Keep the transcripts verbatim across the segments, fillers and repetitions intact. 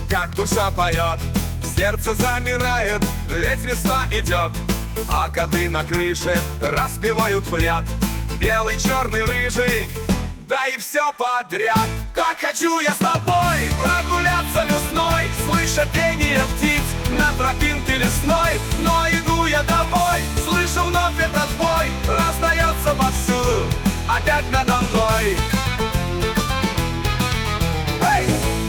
как душа поет, сердце замирает, ведь весна идет. А коты на крыше распевают пляд, белый, черный, рыжий, да и все подряд. Как хочу я с тобой прогуляться весной, слыша пение птиц на тропинке лесной. Но иду я домой, слышу вновь этот бой, раздается повсюду, опять надо мной. Эй!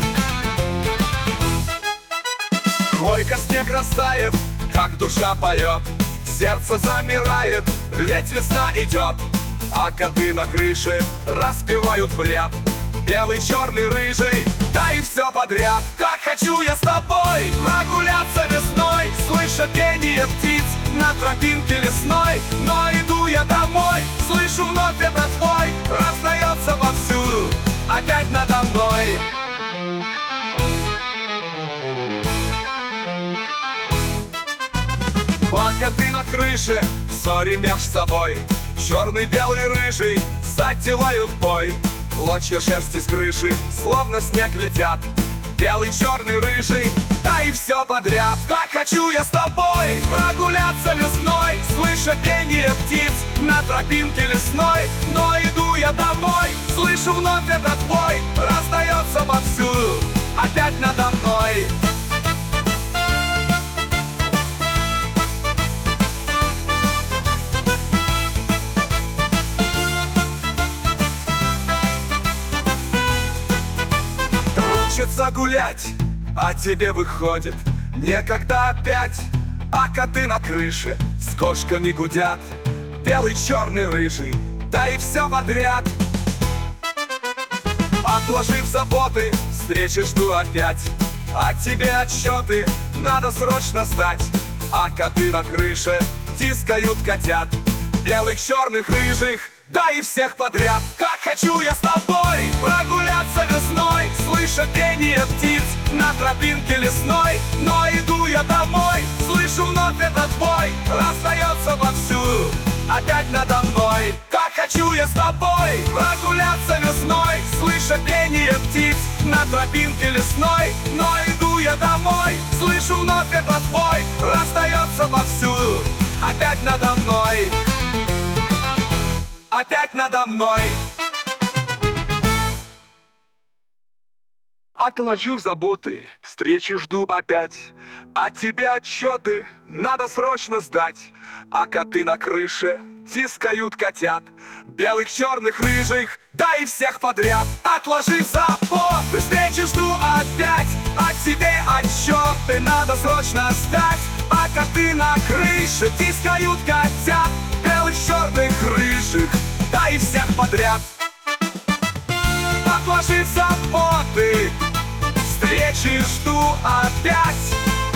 Горько снег растает, как душа поет, сердце замирает, ведь весна идет. А коты на крыше распевают пляд, белый, черный, рыжий, да и все подряд. Как хочу я с тобой прогуляться весной, слыша пение птиц на тропинке лесной. Но иду я домой, слышу вновь этот вой, раздается повсюду, опять надо мной. Пока ты на крыше, ссори меж собой, черный, белый, рыжий затевают бой. Клочья шерсти с крыши, словно снег летят, белый, черный, рыжий, да и все подряд. Как хочу я с тобой прогуляться весной, слыша пение птиц на тропинке лесной. Но иду я домой, слышу вновь этот вой, раздается повсюду, опять надо мной. Хочется гулять, а тебе выходит некогда опять. А коты на крыше с кошками гудят, белый, черный, рыжий, да и все подряд. Отложив заботы, встречи жду опять, а тебе отчеты надо срочно сдать. А коты на крыше тискают котят, белых, черных, рыжих, да и всех подряд. Как хочу я с тобой прогуляться весной, слыша пение птиц на тропинке лесной. Но иду я домой, слышу вновь этот бой, раздается повсюду, опять надо мной. Как хочу я с тобой прогуляться весной, слыша пение птиц на тропинке лесной. Но иду я домой, слышу вновь этот бой, раздается повсюду, опять надо мной. Опять надо мной. Отложу заботы, встречи жду опять, а тебе отчеты надо срочно сдать. А коты на крыше тискают котят, белых, черных, рыжих, да и всех подряд. Отложив заботы, встречи жду опять, а тебе отчеты надо срочно сдать. А коты на крыше тискают котят, белых, черных, рыжих, да и всех подряд. Отложив заботы, встречи жду опять,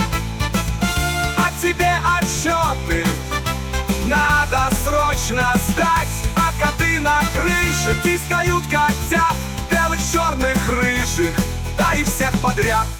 а тебе отчеты надо срочно сдать. А коты на крыше тискают котят, белых, черных, рыжих, да и всех подряд.